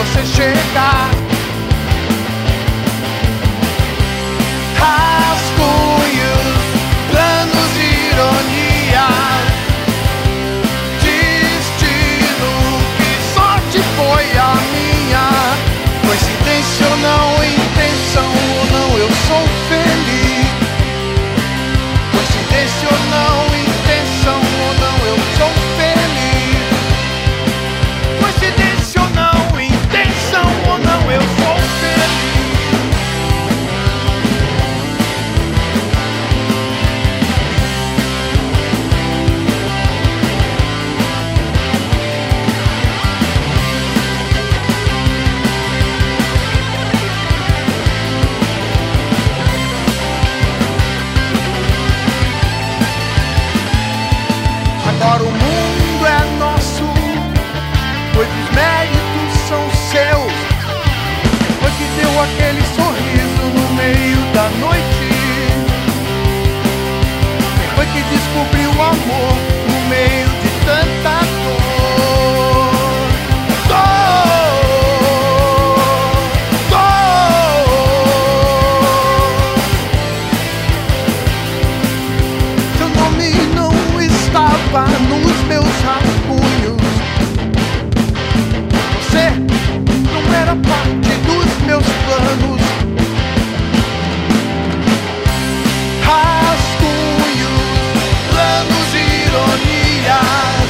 você chegar. Rascunhos, planos, ironia, destino, que sorte foi a minha. Coincidência ou não, intenção ou não, eu sou feliz. Coincidência ou não, intenção ou não, eu sou feliz. Coincidência ou não, intenção ou não, eu sou feliz. Agora o mundo é nosso, pois os méritos são seus. Foi que deu aquele sorriso no meio da noite. Foi que descobriu o amor no meio de tanta dor. Seu nome não estava nos meus rascunhos. Você não era parte dos meus planos. Rascunhos, planos, ironias,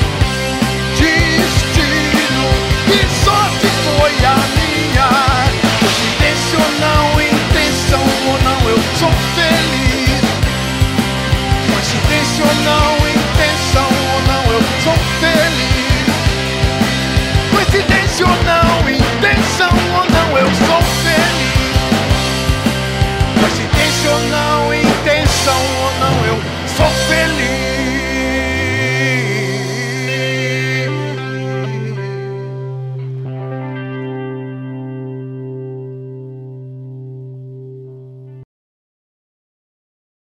destino, que sorte foi a minha. Coincidência ou não, intenção ou não, eu sou feliz. Coincidência ou não, intenção ou não, eu sou feliz. Coincidência ou não, intenção ou não, eu sou feliz. Coincidência ou não,